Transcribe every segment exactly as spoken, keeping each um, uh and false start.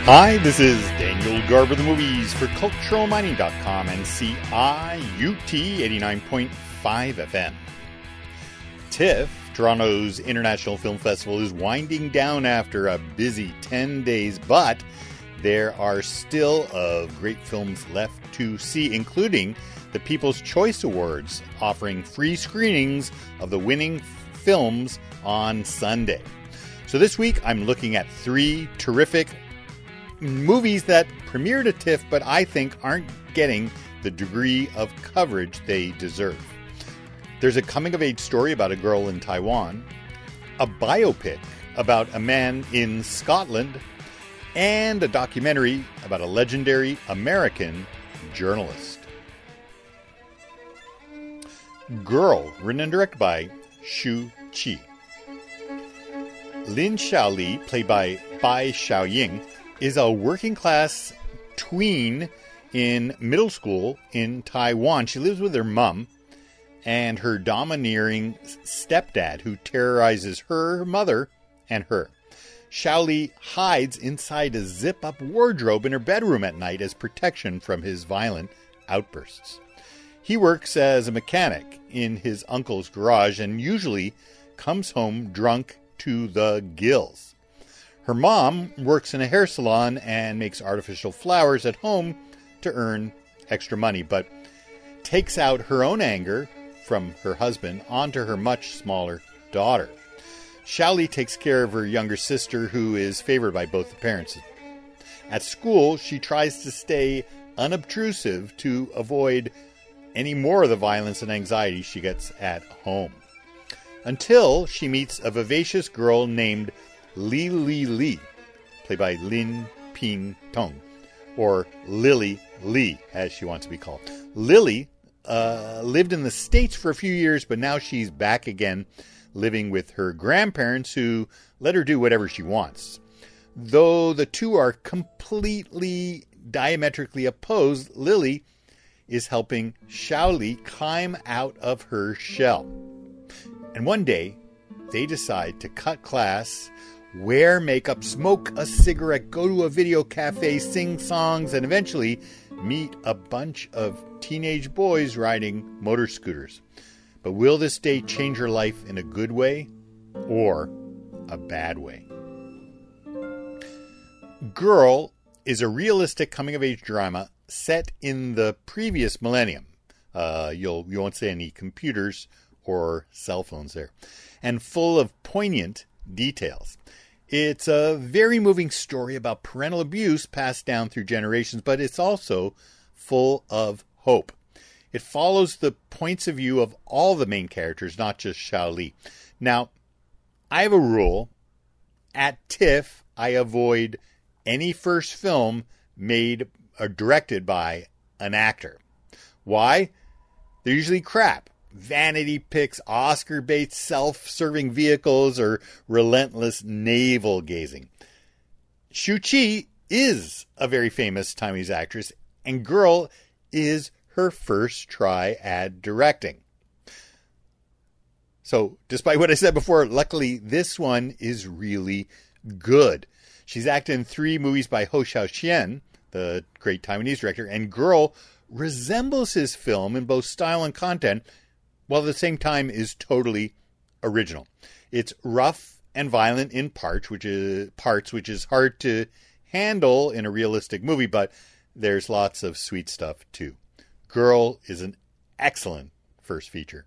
Hi, this is Daniel Garber, the movies for Cultural Mining dot com and C I U T eighty-nine point five F M. TIFF, Toronto's International Film Festival, is winding down after a busy ten days, but there are still uh, great films left to see, including the People's Choice Awards, offering free screenings of the winning f- films on Sunday. So this week, I'm looking at three terrific movies that premiered at TIFF, but I think aren't getting the degree of coverage they deserve. There's a coming-of-age story about a girl in Taiwan, a biopic about a man in Scotland, and a documentary about a legendary American journalist. Girl, written and directed by Shu Qi. Lin Xiaoli, played by Bai Xiaoying, is a working-class tween in middle school in Taiwan. She lives with her mom and her domineering stepdad, who terrorizes her, her mother, and her. Xiaoli hides inside a zip-up wardrobe in her bedroom at night as protection from his violent outbursts. He works as a mechanic in his uncle's garage and usually comes home drunk to the gills. Her mom works in a hair salon and makes artificial flowers at home to earn extra money, but takes out her own anger from her husband onto her much smaller daughter. Xiaoli takes care of her younger sister, who is favored by both the parents. At school, she tries to stay unobtrusive to avoid any more of the violence and anxiety she gets at home. Until she meets a vivacious girl named Li Li Li, played by Lin Ping Tong, or Lily Li, as she wants to be called. Lily uh, lived in the States for a few years, but now she's back again, living with her grandparents, who let her do whatever she wants. Though the two are completely diametrically opposed, Lily is helping Xiaoli climb out of her shell. And one day, they decide to cut class, wear makeup, smoke a cigarette, go to a video cafe, sing songs, and eventually meet a bunch of teenage boys riding motor scooters. But will this day change her life in a good way or a bad way? Girl is a realistic coming-of-age drama set in the previous millennium. Uh, you'll, you won't see any computers or cell phones there. And full of poignant details. It's a very moving story about parental abuse passed down through generations, but it's also full of hope. It follows the points of view of all the main characters, not just Xiaoli. Now, I have a rule. At TIFF, I avoid any first film made or directed by an actor. Why? They're usually crap. Vanity pics, Oscar bait, self-serving vehicles, or relentless navel-gazing. Shu Qi is a very famous Taiwanese actress, and Girl is her first try at directing. So, despite what I said before, luckily this one is really good. She's acted in three movies by Hou Hsiao-hsien, the great Taiwanese director, and Girl resembles his film in both style and content, while at the same time is totally original. It's rough and violent in parts, which is parts, which is hard to handle in a realistic movie, but there's lots of sweet stuff too. Girl is an excellent first feature.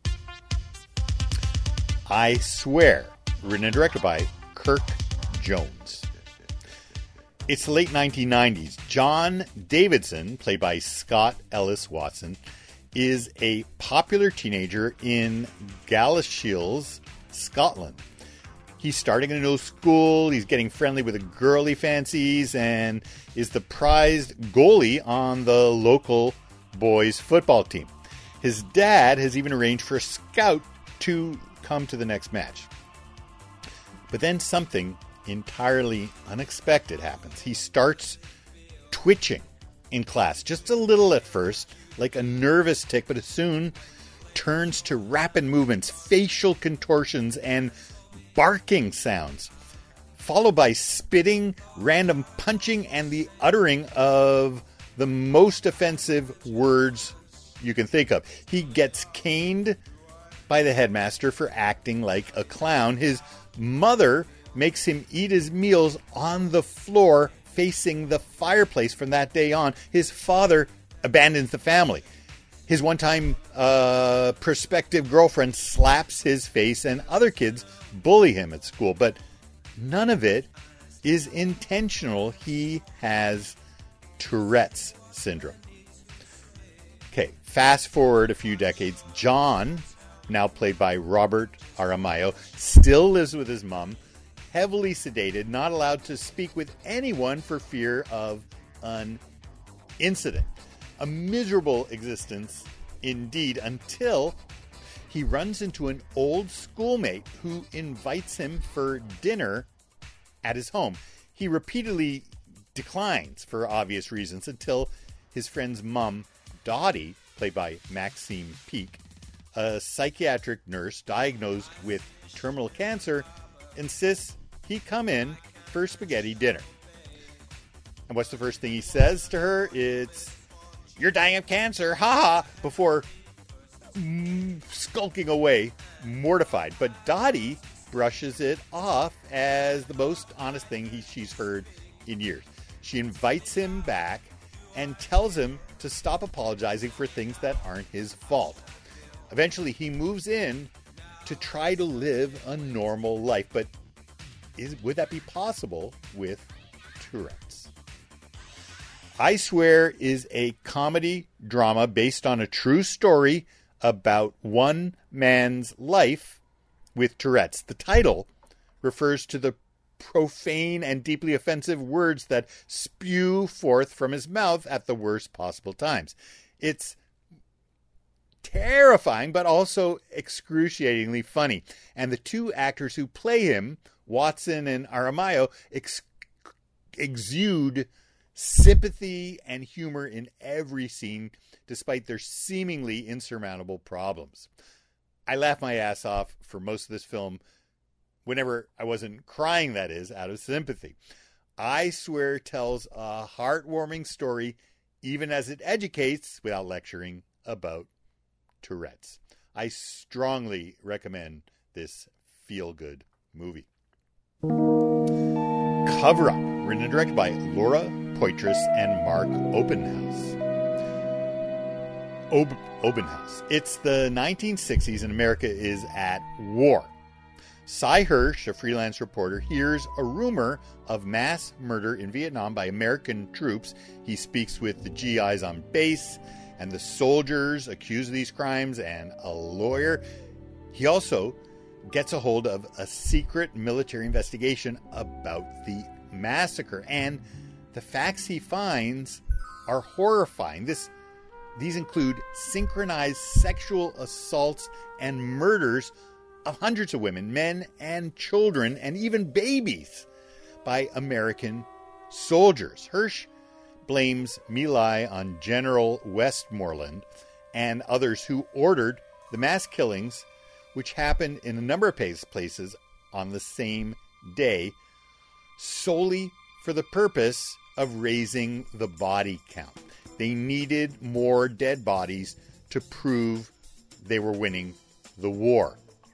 I Swear, written and directed by Kirk Jones. It's the late nineteen nineties. John Davidson, played by Scott Ellis Watson, is a popular teenager in Galashiels, Scotland. He's starting a new school, he's getting friendly with a girl he fancies, and is the prized goalie on the local boys' football team. His dad has even arranged for a scout to come to the next match. But then something entirely unexpected happens. He starts twitching in class, just a little at first, like a nervous tick, but it soon turns to rapid movements, facial contortions, and barking sounds. followed by spitting, random punching, and the uttering of the most offensive words you can think of. He gets caned by the headmaster for acting like a clown. His mother makes him eat his meals on the floor facing the fireplace from that day on. His father abandons the family. His one-time uh, prospective girlfriend slaps his face, and other kids bully him at school. But none of it is intentional. He has Tourette's syndrome. Okay, fast forward a few decades. John, now played by Robert Aramayo, still lives with his mom, heavily sedated, not allowed to speak with anyone for fear of an incident. A miserable existence indeed, until he runs into an old schoolmate who invites him for dinner at his home. He repeatedly declines for obvious reasons until his friend's mom, Dottie, played by Maxine Peake, a psychiatric nurse diagnosed with terminal cancer, insists he come in for spaghetti dinner. And what's the first thing he says to her? It's, "You're dying of cancer, ha ha," before mm, skulking away, mortified. But Dottie brushes it off as the most honest thing he, she's heard in years. She invites him back and tells him to stop apologizing for things that aren't his fault. Eventually, he moves in to try to live a normal life. But is, would that be possible with Tourette's? I Swear is a comedy drama based on a true story about one man's life with Tourette's. The title refers to the profane and deeply offensive words that spew forth from his mouth at the worst possible times. It's terrifying, but also excruciatingly funny. And the two actors who play him, Watson and Aramayo, ex- exude sympathy and humor in every scene, despite their seemingly insurmountable problems. I laughed my ass off for most of this film, whenever I wasn't crying, that is, out of sympathy. I Swear tells a heartwarming story, even as it educates, without lecturing, about Tourette's. I strongly recommend this feel-good movie. Cover Up, written and directed by Laura Poitras and Mark Obenhaus. Ob- Obenhaus. It's the nineteen sixties and America is at war. Cy Hirsch, a freelance reporter, hears a rumor of mass murder in Vietnam by American troops. He speaks with the G Is on base and the soldiers accused of these crimes and a lawyer. He also gets a hold of a secret military investigation about the massacre, and the facts he finds are horrifying. This, these include synchronized sexual assaults and murders of hundreds of women, men and children, and even babies by American soldiers. Hirsch blames My Lai on General Westmoreland and others who ordered the mass killings, which happened in a number of places on the same day, solely for the purpose of raising the body count. They needed more dead bodies to prove they were winning the war.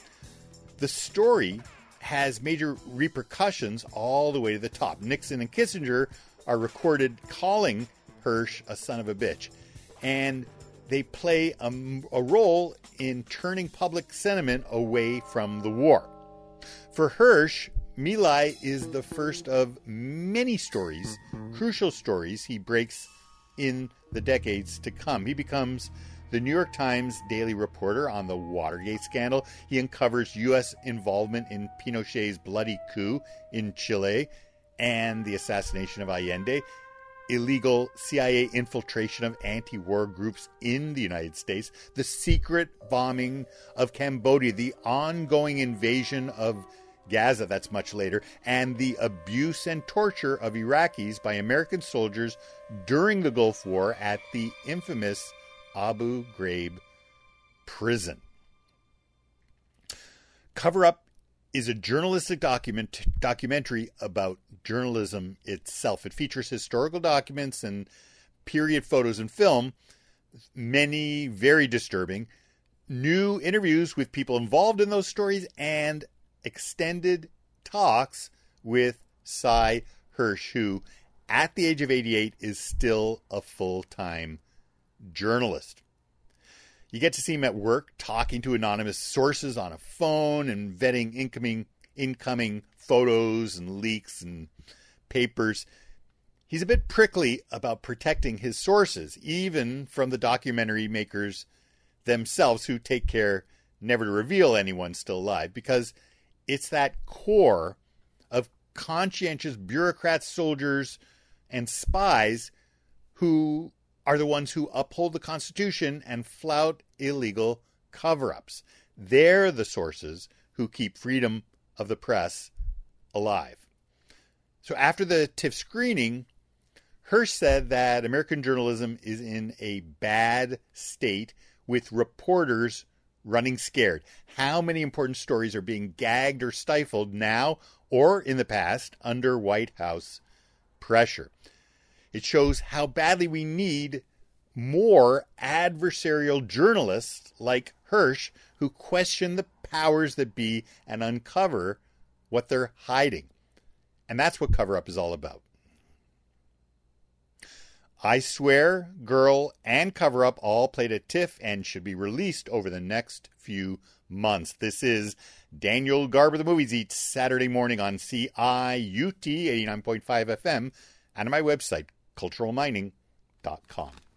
The story has major repercussions all the way to the top. Nixon and Kissinger are recorded calling Hirsch a son of a bitch, and they play a, a role in turning public sentiment away from the war. For Hirsch, My Lai is the first of many stories, crucial stories he breaks in the decades to come. He becomes the New York Times daily reporter on the Watergate scandal. He uncovers U S involvement in Pinochet's bloody coup in Chile and the assassination of Allende, illegal C I A infiltration of anti-war groups in the United States, the secret bombing of Cambodia, the ongoing invasion of Gaza, that's much later, and the abuse and torture of Iraqis by American soldiers during the Gulf War at the infamous Abu Ghraib prison. Cover Up is a journalistic document documentary about journalism itself. It features historical documents and period photos and film, many very disturbing, new interviews with people involved in those stories, and extended talks with Sy Hersh, who at the age of eighty-eight is still a full-time journalist. You get to see him at work talking to anonymous sources on a phone and vetting incoming incoming photos and leaks and papers. He's a bit prickly about protecting his sources, even from the documentary makers themselves, who take care never to reveal anyone still alive, because it's that core of conscientious bureaucrats, soldiers, and spies who are the ones who uphold the Constitution and flout illegal cover-ups. They're the sources who keep freedom of the press alive. So after the TIFF screening, Hersh said that American journalism is in a bad state, with reporters running scared. How many important stories are being gagged or stifled now or in the past under White House pressure? It shows how badly we need more adversarial journalists like Hersh, who question the powers that be and uncover what they're hiding. And that's what Cover Up is all about. I Swear, Girl, and Cover Up all played at TIFF and should be released over the next few months. This is Daniel Garber, the Movies Eat, Saturday morning on C I U T eighty-nine point five F M and on my website, cultural mining dot com.